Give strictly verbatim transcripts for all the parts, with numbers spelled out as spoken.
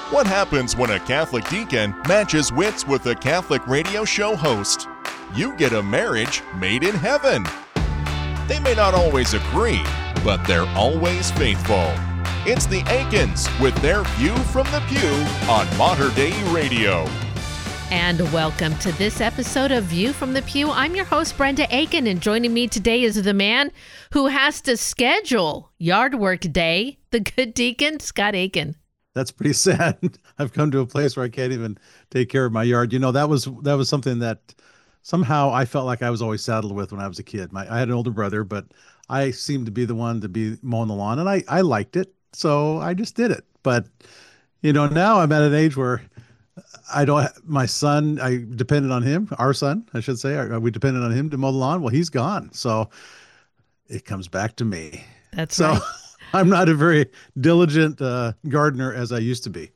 What happens when a Catholic deacon matches wits with a Catholic radio show host? You get a marriage made in heaven. They may not always agree, but they're always faithful. It's the Aikens with their View from the Pew on Mater Dei Radio. And welcome to this episode of View from the Pew. I'm your host, Brenda Aiken, and joining me today is the man who has to schedule yard work day, the good deacon, Scott Aiken. That's pretty sad. I've come to a place where I can't even take care of my yard. You know, that was that was something that somehow I felt like I was always saddled with when I was a kid. My, I had an older brother, but I seemed to be the one to be mowing the lawn, and I, I liked it, so I just did it. But, you know, now I'm at an age where I don't, my son, I depended on him, our son, I should say, we depended on him to mow the lawn. Well, he's gone, so it comes back to me. That's so, right. I'm not a very diligent uh, gardener as I used to be.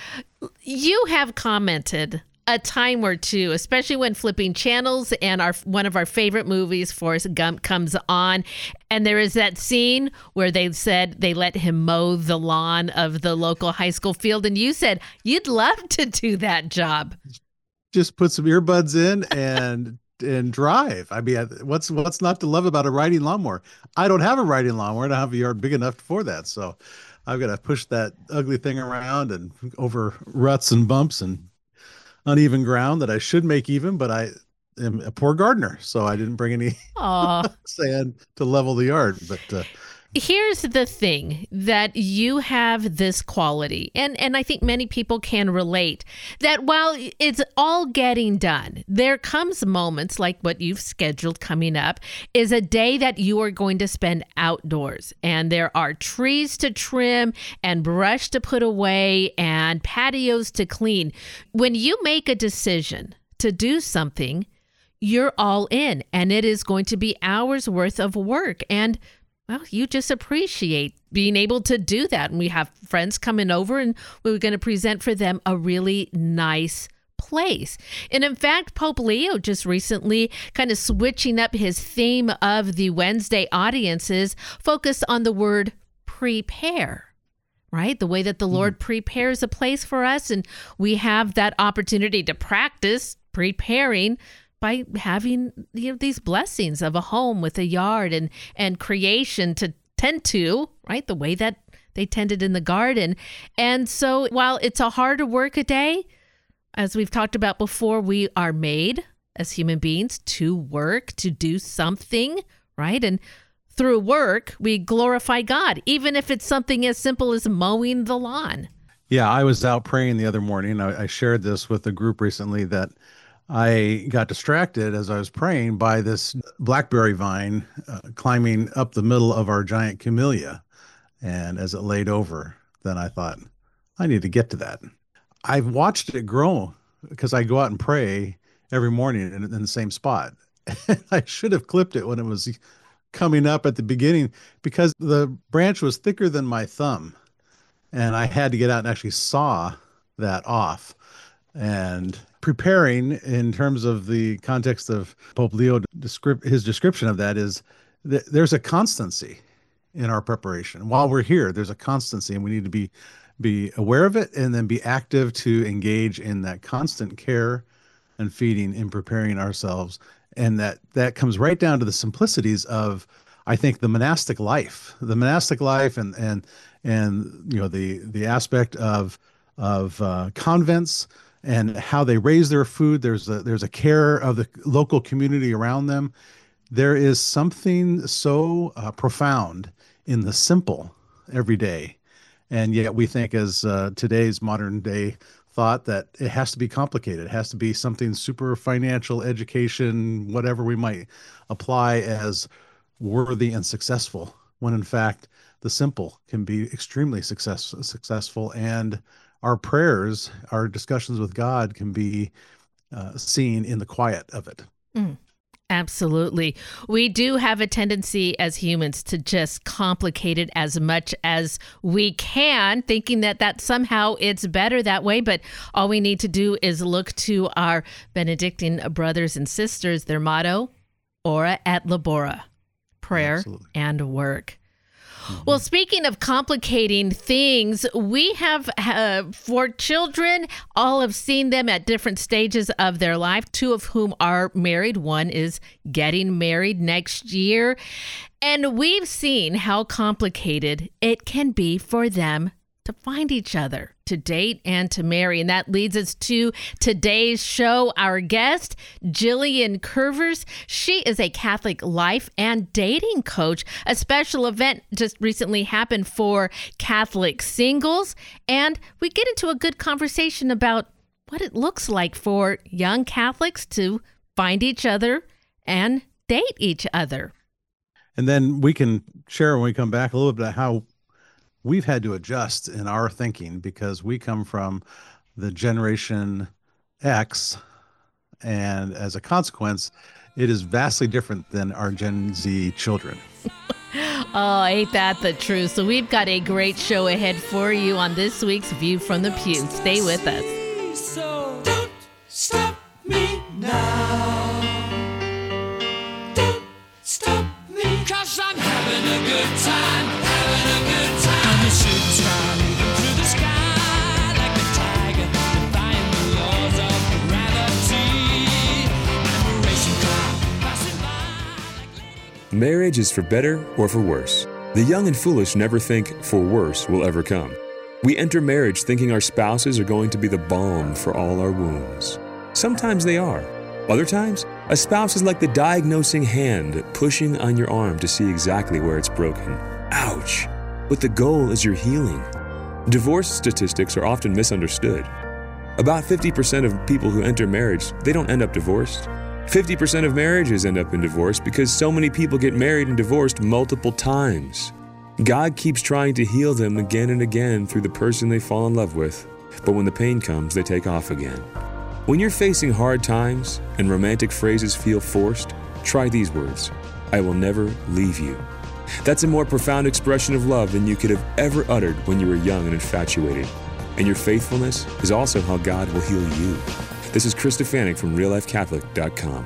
You have commented a time or two, especially when flipping channels and our one of our favorite movies, Forrest Gump, comes on. And there is that scene where they said they let him mow the lawn of the local high school field. And you said you'd love to do that job. Just put some earbuds in and and drive. I mean, what's what's not to love about a riding lawnmower? I don't have a riding lawnmower. I don't have a yard big enough for that. So I've got to push that ugly thing around and over ruts and bumps and uneven ground that I should make even, but I am a poor gardener. So I didn't bring any sand to level the yard. But uh, here's the thing, that you have this quality, and, and I think many people can relate, that while it's all getting done, there comes moments like what you've scheduled coming up is a day that you are going to spend outdoors, and there are trees to trim and brush to put away and patios to clean. When you make a decision to do something, you're all in, and it is going to be hours worth of work. And well, you just appreciate being able to do that. And we have friends coming over, and we were going to present for them a really nice place. And in fact, Pope Leo just recently kind of switching up his theme of the Wednesday audiences, focused on the word prepare, right? The way that the Lord prepares a place for us. And we have that opportunity to practice preparing by having, you know, these blessings of a home with a yard and, and creation to tend to, right? The way that they tended in the garden. And so while it's a harder work a day, as we've talked about before, we are made as human beings to work, to do something, right? And through work, we glorify God, even if it's something as simple as mowing the lawn. Yeah, I was out praying the other morning. I, I shared this with a group recently that I got distracted as I was praying by this blackberry vine uh, climbing up the middle of our giant camellia. And as it laid over, then I thought, I need to get to that. I've watched it grow because I go out and pray every morning in, in the same spot. I should have clipped it when it was coming up at the beginning because the branch was thicker than my thumb. And I had to get out and actually saw that off. And preparing, in terms of the context of Pope Leo, descript, his description of that is that there's a constancy in our preparation. While we're here, there's a constancy, and we need to be be aware of it and then be active to engage in that constant care and feeding in preparing ourselves. And that that comes right down to the simplicities of, I think, the monastic life, the monastic life, and and and you know the the aspect of of uh, convents and how they raise their food. There's a there's a care of the local community around them. There is something so uh, profound in the simple every day, and yet we think, as uh, today's modern day thought, that it has to be complicated. It has to be something super financial, education, whatever we might apply as worthy and successful, when in fact the simple can be extremely success, successful. And our prayers, our discussions with God can be uh, seen in the quiet of it. Mm. Absolutely. We do have a tendency as humans to just complicate it as much as we can, thinking that that somehow it's better that way. But all we need to do is look to our Benedictine brothers and sisters, their motto, Ora et Labora, prayer Absolutely. And work. Well, speaking of complicating things, we have uh, four children. All have seen them at different stages of their life, two of whom are married. One is getting married next year. And we've seen how complicated it can be for them to find each other, to date and to marry. And that leads us to today's show. Our guest, Jillian Curvers. She is a Catholic life and dating coach. A special event just recently happened for Catholic singles. And we get into a good conversation about what it looks like for young Catholics to find each other and date each other. And then we can share when we come back a little bit about how we've had to adjust in our thinking because we come from the Generation X, and as a consequence, it is vastly different than our Gen Z children. Oh, ain't that the truth? So we've got a great show ahead for you on this week's View from the Pew. Stay with us. So don't stop me now. Don't stop me, 'cause I'm having a good time, having a good time. I'm a shooting star leaping through the sky like a tiger, defying the laws of gravity. I'm a racing car passing by like... Marriage is for better or for worse. The young and foolish never think for worse will ever come. We enter marriage thinking our spouses are going to be the balm for all our wounds. Sometimes they are. Other times, a spouse is like the diagnosing hand pushing on your arm to see exactly where it's broken. Ouch! But the goal is your healing. Divorce statistics are often misunderstood. About fifty percent of people who enter marriage, they don't end up divorced. fifty percent of marriages end up in divorce because so many people get married and divorced multiple times. God keeps trying to heal them again and again through the person they fall in love with, but when the pain comes, they take off again. When you're facing hard times and romantic phrases feel forced, try these words: I will never leave you. That's a more profound expression of love than you could have ever uttered when you were young and infatuated. And your faithfulness is also how God will heal you. This is Chris Stefanik from real life catholic dot com.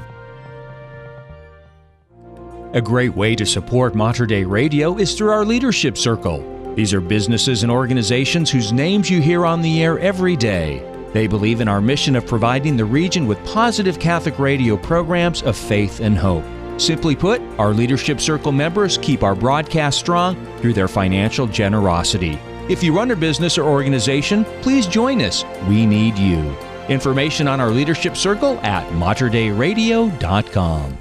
A great way to support Mater Dei Radio is through our Leadership Circle. These are businesses and organizations whose names you hear on the air every day. They believe in our mission of providing the region with positive Catholic radio programs of faith and hope. Simply put, our Leadership Circle members keep our broadcast strong through their financial generosity. If you run a business or organization, please join us. We need you. Information on our Leadership Circle at mater dei radio dot com.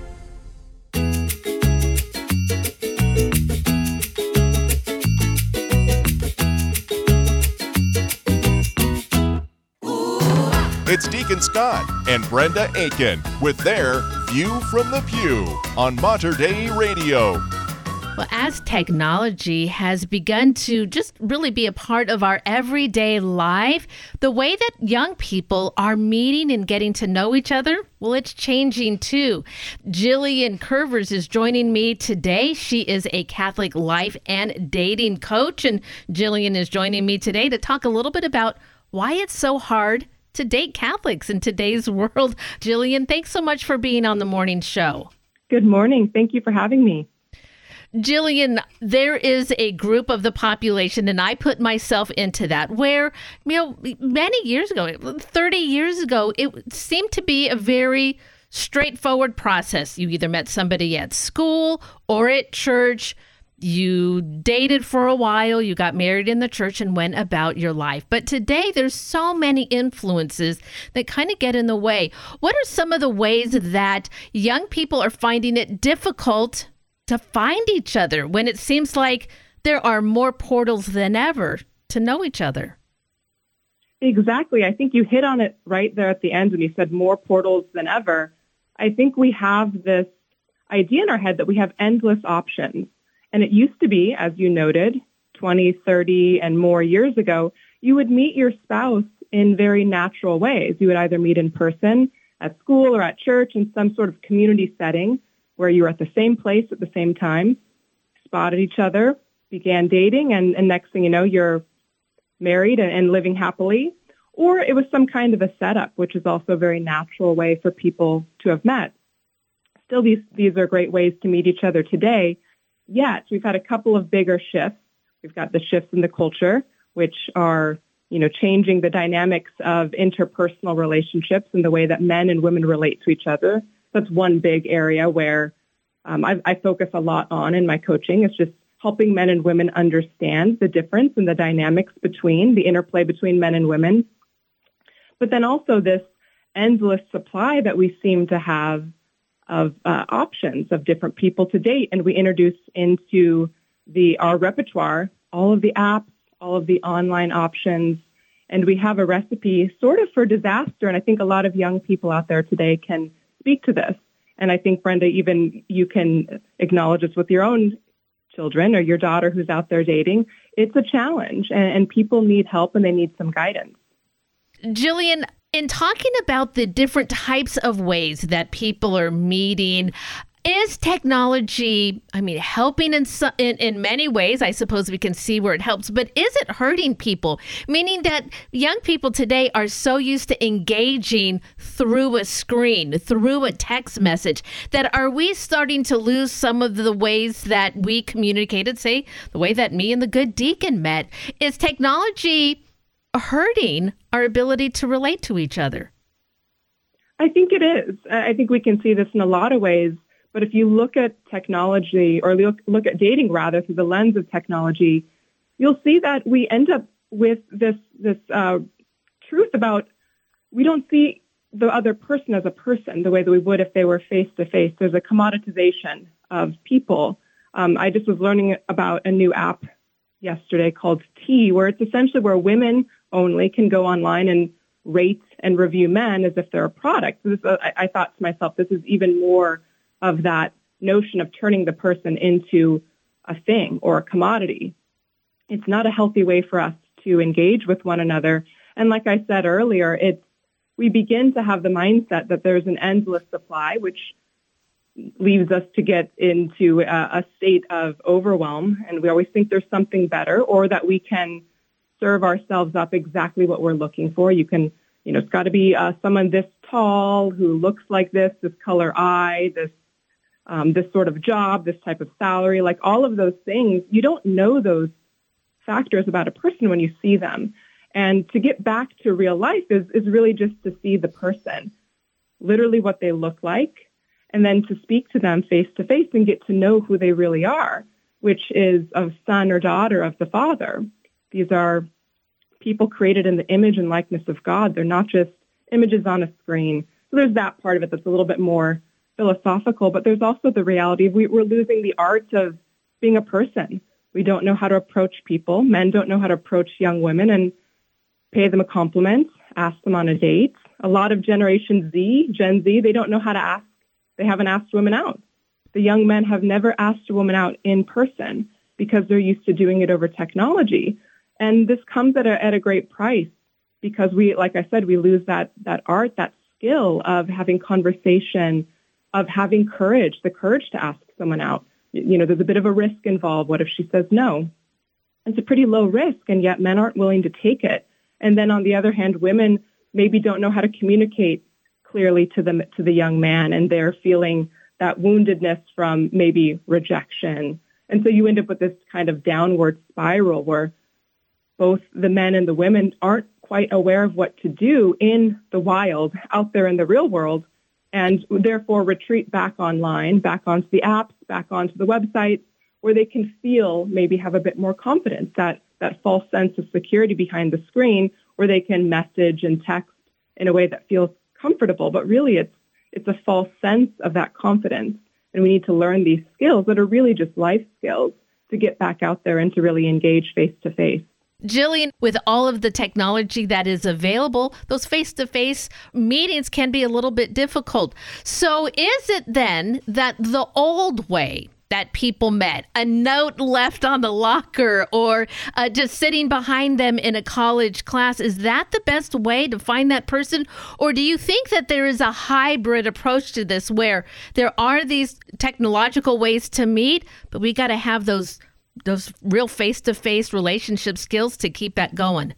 It's Deacon Scott and Brenda Aiken with their View from the Pew on Mater Dei Radio. Well, as technology has begun to just really be a part of our everyday life, the way that young people are meeting and getting to know each other, well, it's changing too. Jillian Curvers is joining me today. She is a Catholic life and dating coach, and Jillian is joining me today to talk a little bit about why it's so hard to date Catholics in today's world. Jillian, thanks so much for being on the morning show. Good morning. Thank you for having me. Jillian, there is a group of the population, and I put myself into that, where, you know, many years ago, thirty years ago, it seemed to be a very straightforward process. You either met somebody at school or at church. You dated for a while, you got married in the church and went about your life. But today there's so many influences that kind of get in the way. What are some of the ways that young people are finding it difficult to find each other when it seems like there are more portals than ever to know each other? Exactly. I think you hit on it right there at the end when you said more portals than ever. I think we have this idea in our head that we have endless options. And it used to be, as you noted, twenty, thirty, and more years ago, you would meet your spouse in very natural ways. You would either meet in person, at school, or at church, in some sort of community setting where you were at the same place at the same time, spotted each other, began dating, and, and next thing you know, you're married and, and living happily. Or it was some kind of a setup, which is also a very natural way for people to have met. Still, these, these are great ways to meet each other today. yet. We've had a couple of bigger shifts. We've got the shifts in the culture, which are, you know, changing the dynamics of interpersonal relationships and the way that men and women relate to each other. That's one big area where um, I, I focus a lot on in my coaching. It's just helping men and women understand the difference and the dynamics between the interplay between men and women. But then also this endless supply that we seem to have of uh, options of different people to date. And we introduce into the our repertoire all of the apps, all of the online options, and we have a recipe sort of for disaster. And I think a lot of young people out there today can speak to this. And I think, Brenda, even you can acknowledge this with your own children or your daughter who's out there dating. It's a challenge, and, and people need help and they need some guidance. Jillian, in talking about the different types of ways that people are meeting, is technology, I mean, helping in, some, in in many ways? I suppose we can see where it helps, but is it hurting people? Meaning that young people today are so used to engaging through a screen, through a text message, that are we starting to lose some of the ways that we communicated, say, the way that me and the good deacon met? Is technology hurting our ability to relate to each other? I think it is. I think we can see this in a lot of ways. But if you look at technology or look, look at dating rather through the lens of technology, you'll see that we end up with this this uh, truth about we don't see the other person as a person the way that we would if they were face to face. There's a commoditization of people. Um, I just was learning about a new app yesterday called T, where it's essentially where women only can go online and rate and review men as if they're a product. So this, uh, I, I thought to myself, this is even more of that notion of turning the person into a thing or a commodity. It's not a healthy way for us to engage with one another. And like I said earlier, it's we begin to have the mindset that there's an endless supply, which leaves us to get into a, a state of overwhelm. And we always think there's something better, or that we can serve ourselves up exactly what we're looking for. You can, you know, it's got to be uh, someone this tall who looks like this, this color eye, this Um, this sort of job, this type of salary, like all of those things. You don't know those factors about a person when you see them. And to get back to real life is, is really just to see the person, literally what they look like, and then to speak to them face to face and get to know who they really are, which is of son or daughter of the Father. These are people created in the image and likeness of God. They're not just images on a screen. So there's that part of it that's a little bit more philosophical, but there's also the reality of we, we're losing the art of being a person. We don't know how to approach people. Men don't know how to approach young women and pay them a compliment, ask them on a date. A lot of Generation Z, Gen Z, they don't know how to ask. They haven't asked women out. The young men have never asked a woman out in person because they're used to doing it over technology. And this comes at a, at a great price because we, like I said, we lose that that art, that skill of having conversation, of having courage, the courage to ask someone out. You know, there's a bit of a risk involved. What if she says no? It's a pretty low risk, and yet men aren't willing to take it. And then on the other hand, women maybe don't know how to communicate clearly to the, to the young man, and they're feeling that woundedness from maybe rejection. And so you end up with this kind of downward spiral where both the men and the women aren't quite aware of what to do in the wild, out there in the real world, and therefore retreat back online, back onto the apps, back onto the websites, where they can feel, maybe have a bit more confidence, that, that false sense of security behind the screen, where they can message and text in a way that feels comfortable. But really, it's it's a false sense of that confidence. And we need to learn these skills that are really just life skills to get back out there and to really engage face to face. Jillian, with all of the technology that is available, those face-to-face meetings can be a little bit difficult. So is it then that the old way that people met, a note left on the locker or uh, just sitting behind them in a college class, is that the best way to find that person? Or do you think that there is a hybrid approach to this where there are these technological ways to meet, but we got to have those those real face-to-face relationship skills to keep that going?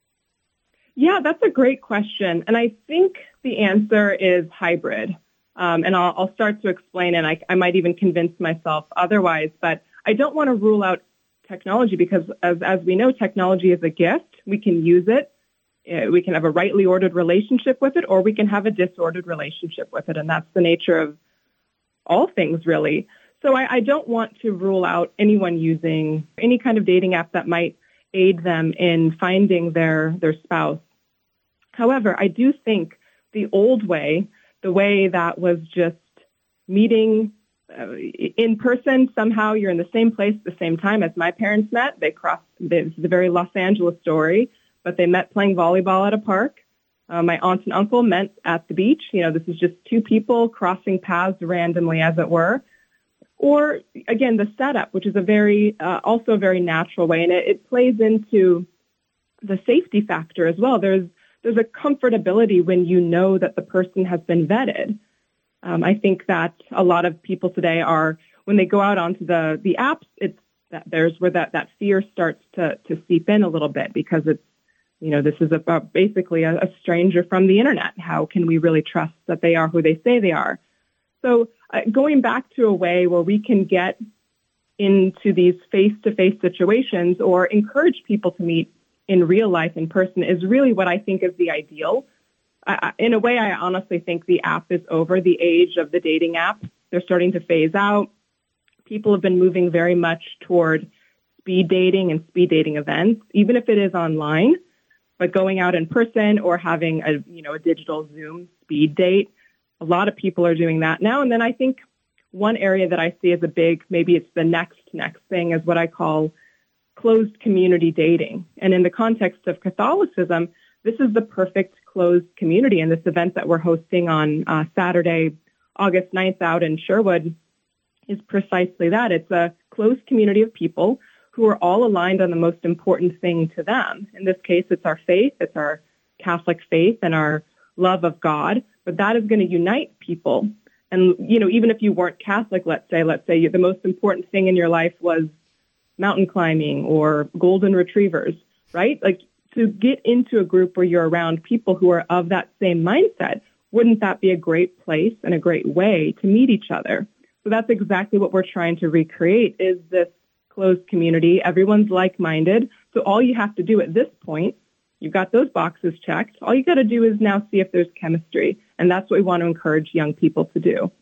Yeah, that's a great question. And I think the answer is hybrid. Um, and I'll, I'll start to explain, and I, I might even convince myself otherwise. But I don't want to rule out technology because, as, as we know, technology is a gift. We can use it. Uh, we can have a rightly ordered relationship with it, or we can have a disordered relationship with it. And that's the nature of all things, really. So I, I don't want to rule out anyone using any kind of dating app that might aid them in finding their, their spouse. However, I do think the old way, the way that was just meeting uh, in person, somehow you're in the same place at the same time as my parents met. They crossed, this is a very Los Angeles story, but they met playing volleyball at a park. Uh, my aunt and uncle met at the beach. You know, this is just two people crossing paths randomly, as it were. Or, again, the setup, which is a very, uh, also a very natural way, and it, it plays into the safety factor as well. There's there's a comfortability when you know that the person has been vetted. Um, I think that a lot of people today are, when they go out onto the, the apps, it's that there's where that, that fear starts to, to seep in a little bit, because it's, you know, this is about basically a, a stranger from the internet. How can we really trust that they are who they say they are? So uh, going back to a way where we can get into these face-to-face situations or encourage people to meet in real life in person is really what I think is the ideal. Uh, in a way, I honestly think the app is over. The age of the dating app, they're starting to phase out. People have been moving very much toward speed dating and speed dating events, even if it is online, but going out in person or having a, you know, a digital Zoom speed date. A lot of people are doing that now. And then I think one area that I see as a big, maybe it's the next, next thing, is what I call closed community dating. And in the context of Catholicism, this is the perfect closed community. And this event that we're hosting on uh, Saturday, August ninth out in Sherwood is precisely that. It's a closed community of people who are all aligned on the most important thing to them. In this case, it's our faith, it's our Catholic faith and our love of God, but that is going to unite people. And, you know, even if you weren't Catholic, let's say, let's say the most important thing in your life was mountain climbing or golden retrievers, right? Like, to get into a group where you're around people who are of that same mindset, wouldn't that be a great place and a great way to meet each other? So that's exactly what we're trying to recreate, is this closed community. Everyone's like-minded. So all you have to do at this point, you've got those boxes checked. All you got to do is now see if there's chemistry. And that's what we want to encourage young people to do.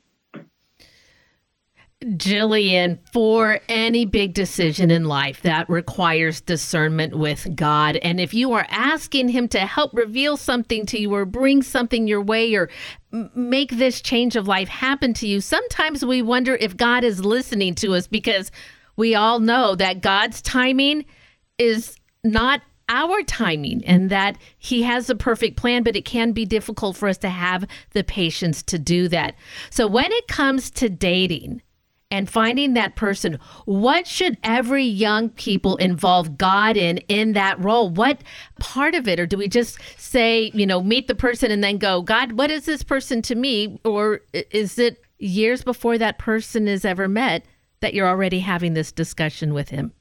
Jillian, for any big decision in life that requires discernment with God, and if you are asking him to help reveal something to you or bring something your way or m- make this change of life happen to you, sometimes we wonder if God is listening to us, because we all know that God's timing is not our timing and that he has a perfect plan, but it can be difficult for us to have the patience to do that. So when it comes to dating and finding that person, what should every young people involve God in, in that role? What part of it? Or do we just say, you know, meet the person and then go, God, what is this person to me? Or is it years before that person is ever met that you're already having this discussion with him?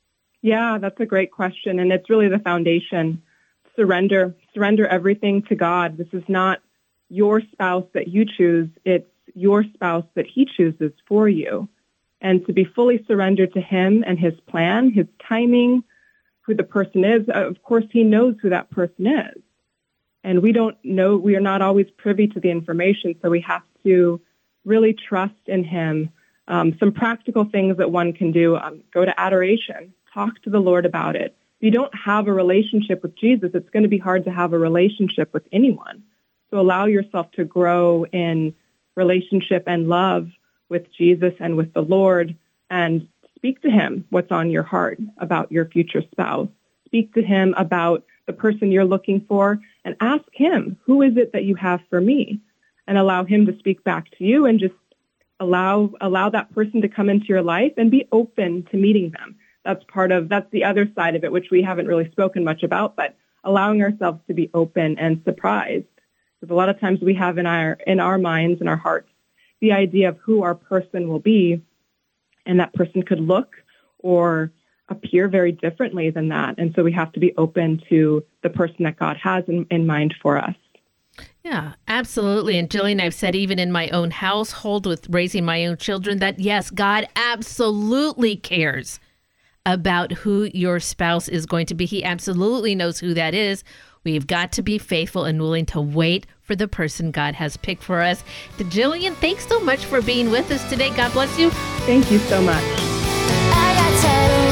Yeah, that's a great question. And it's really the foundation. Surrender, surrender everything to God. This is not your spouse that you choose. It's your spouse that he chooses for you. And to be fully surrendered to him and his plan, his timing, who the person is. Of course, he knows who that person is. And we don't know, we are not always privy to the information. So we have to really trust in him. Um, some practical things that one can do, um, go to adoration. Talk to the Lord about it. If you don't have a relationship with Jesus, it's going to be hard to have a relationship with anyone. So allow yourself to grow in relationship and love with Jesus and with the Lord, and speak to him what's on your heart about your future spouse. Speak to him about the person you're looking for, and ask him, who is it that you have for me? And allow him to speak back to you, and just allow allow that person to come into your life and be open to meeting them. That's part of, that's the other side of it, which we haven't really spoken much about, but allowing ourselves to be open and surprised. Because a lot of times we have in our, in our minds and our hearts, the idea of who our person will be, and that person could look or appear very differently than that. And so we have to be open to the person that God has in, in mind for us. Yeah, absolutely. And Jillian, I've said even in my own household with raising my own children that yes, God absolutely cares about who your spouse is going to be. He absolutely knows who that is. We've got to be faithful and willing to wait for the person God has picked for us. To Jillian, thanks so much for being with us today. God bless you. Thank you so much. I got tired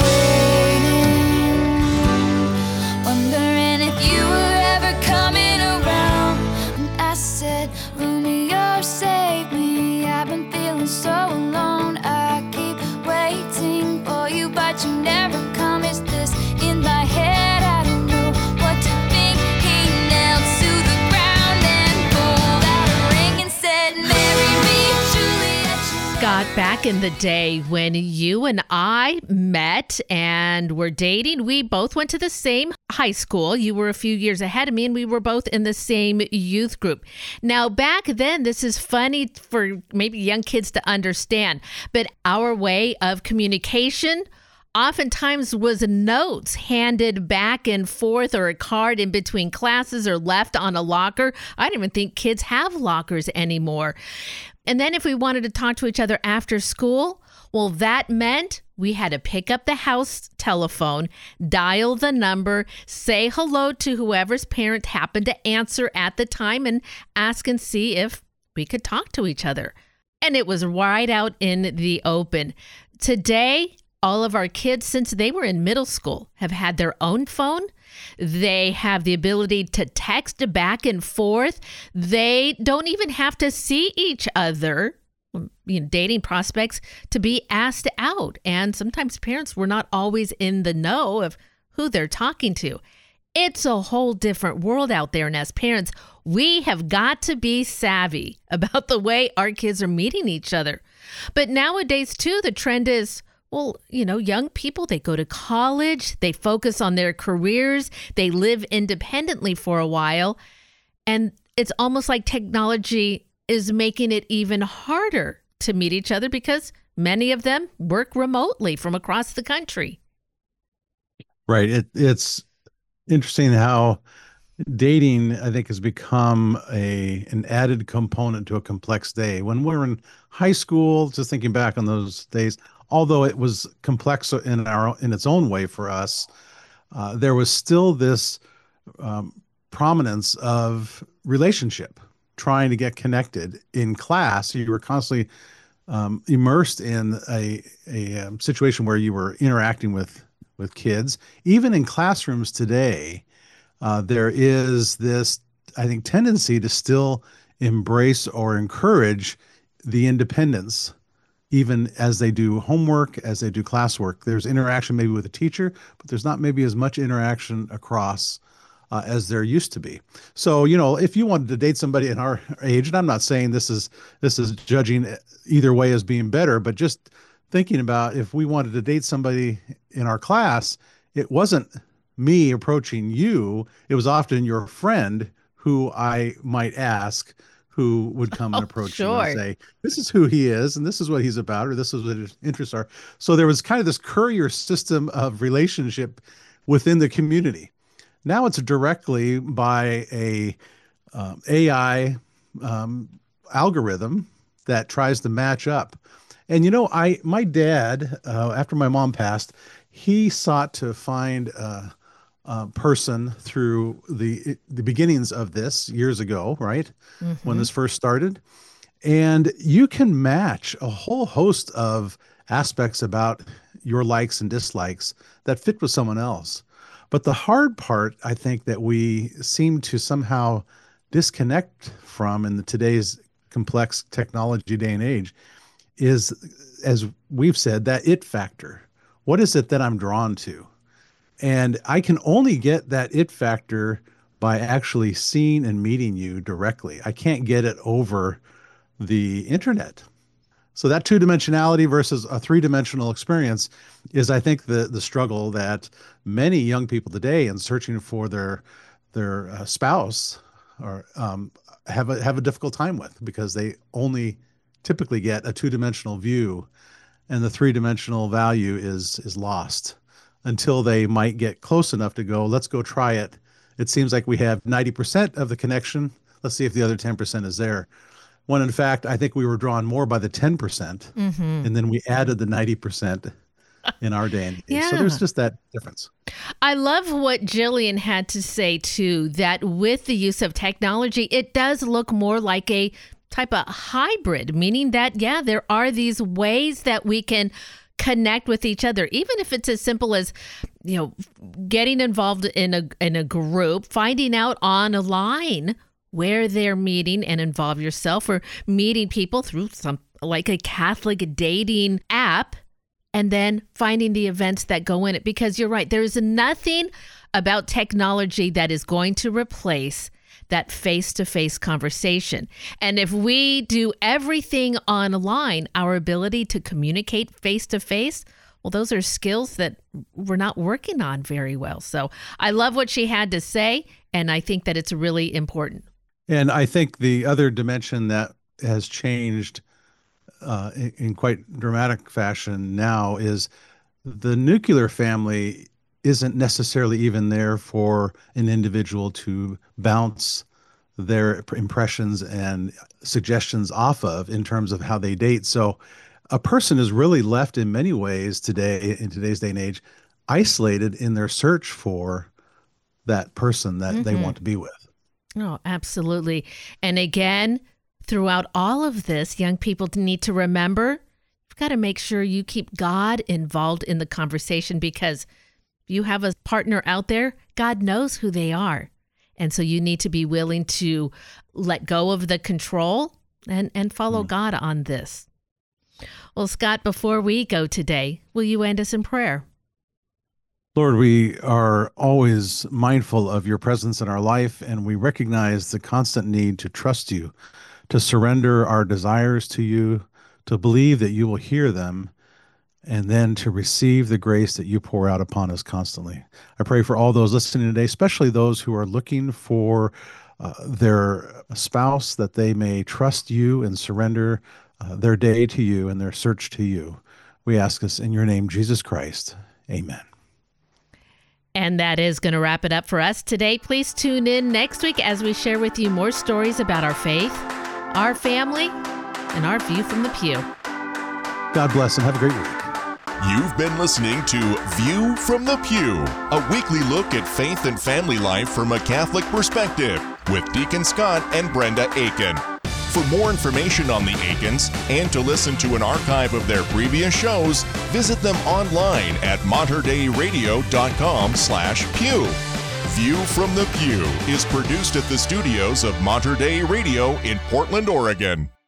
of waiting, wondering if you were ever coming around. And I said, Romeo, save me. I've been feeling so alone. I keep waiting for you, but you never come. Is this in my head? I don't know what to think. He knelt to the ground and pulled out a ring and said, marry me, Juliet. Scott, back in the day when you and I met and were dating, we both went to the same high school. You were a few years ahead of me, and we were both in the same youth group. Now, back then, this is funny for maybe young kids to understand, but our way of communication oftentimes was notes handed back and forth, or a card in between classes, or left on a locker. I don't even think kids have lockers anymore. And then if we wanted to talk to each other after school, well, that meant we had to pick up the house telephone, dial the number, say hello to whoever's parent happened to answer at the time, and ask and see if we could talk to each other. And it was right out in the open. Today, all of our kids, since they were in middle school, have had their own phone. They have the ability to text back and forth. They don't even have to see each other, you know, dating prospects, to be asked out. And sometimes parents were not always in the know of who they're talking to. It's a whole different world out there. And as parents, we have got to be savvy about the way our kids are meeting each other. But nowadays, too, the trend is, well, you know, young people, they go to college, they focus on their careers, they live independently for a while. And it's almost like technology is making it even harder to meet each other because many of them work remotely from across the country. Right. It, it's interesting how dating, I think, has become a an added component to a complex day. When we were in high school, just thinking back on those days, although it was complex in our in its own way for us, uh, there was still this um, prominence of relationship, trying to get connected. In class, you were constantly um, immersed in a, a um, situation where you were interacting with, with kids. Even in classrooms today, uh, there is this, I think, tendency to still embrace or encourage the independence, even as they do homework, as they do classwork. There's interaction maybe with a teacher, but there's not maybe as much interaction across uh, as there used to be. So, you know, if you wanted to date somebody in our age, and I'm not saying this is this is judging either way as being better, but just thinking about if we wanted to date somebody in our class, it wasn't me approaching you. It was often your friend who I might ask, who would come and approach oh, sure. you and say, this is who he is, and this is what he's about, or this is what his interests are. So there was kind of this courier system of relationship within the community. Now it's directly by a um, A I um, algorithm that tries to match up. And, you know, I my dad, uh, after my mom passed, he sought to find uh, Uh, person through the the beginnings of this years ago, right? Mm-hmm. When this first started. And you can match a whole host of aspects about your likes and dislikes that fit with someone else. But the hard part, I think, that we seem to somehow disconnect from in the today's complex technology day and age is, as we've said, that it factor. What is it that I'm drawn to? And I can only get that it factor by actually seeing and meeting you directly. I can't get it over the internet. So that two-dimensionality versus a three-dimensional experience is, I think, the the struggle that many young people today in searching for their their uh, spouse or um, have a have a difficult time with, because they only typically get a two-dimensional view, and the three-dimensional value is is lost until they might get close enough to go, let's go try it. It seems like we have ninety percent of the connection. let's see if the other ten percent is there. When in fact, I think we were drawn more by the ten percent, Mm-hmm. and then we added the ninety percent in our day and age. Yeah. So there's just that difference. I love what Jillian had to say, too, that with the use of technology, it does look more like a type of hybrid, meaning that, yeah, there are these ways that we can connect with each other, even if it's as simple as, you know, getting involved in a in a group, finding out on a line where they're meeting and involve yourself, or meeting people through some like a Catholic dating app, and then finding the events that go in it. Because you're right, there's nothing about technology that is going to replace that face-to-face conversation. And if we do everything online, our ability to communicate face-to-face, well, those are skills that we're not working on very well. So I love what she had to say, and I think that it's really important. And I think the other dimension that has changed uh, in, in quite dramatic fashion now is the nuclear family isn't necessarily even there for an individual to bounce their impressions and suggestions off of in terms of how they date. So a person is really left in many ways today, in today's day and age, isolated in their search for that person that mm-hmm. they want to be with. Oh, absolutely. And again, throughout all of this, young people need to remember, you've got to make sure you keep God involved in the conversation, because you have a partner out there, God knows who they are. And so you need to be willing to let go of the control and, and follow mm. God on this. Well, Scott, before we go today, will you end us in prayer? Lord, we are always mindful of your presence in our life, and we recognize the constant need to trust you, to surrender our desires to you, to believe that you will hear them, and then to receive the grace that you pour out upon us constantly. I pray for all those listening today, especially those who are looking for uh, their spouse, that they may trust you and surrender uh, their day to you and their search to you. We ask this in your name, Jesus Christ. Amen. And that is going to wrap it up for us today. Please tune in next week as we share with you more stories about our faith, our family, and our view from the pew. God bless and have a great week. You've been listening to View from the Pew, a weekly look at faith and family life from a Catholic perspective with Deacon Scott and Brenda Aiken. For more information on the Aikens and to listen to an archive of their previous shows, visit them online at matterdayradio.com slash pew. View from the Pew is produced at the studios of Mater Dei Radio in Portland, Oregon.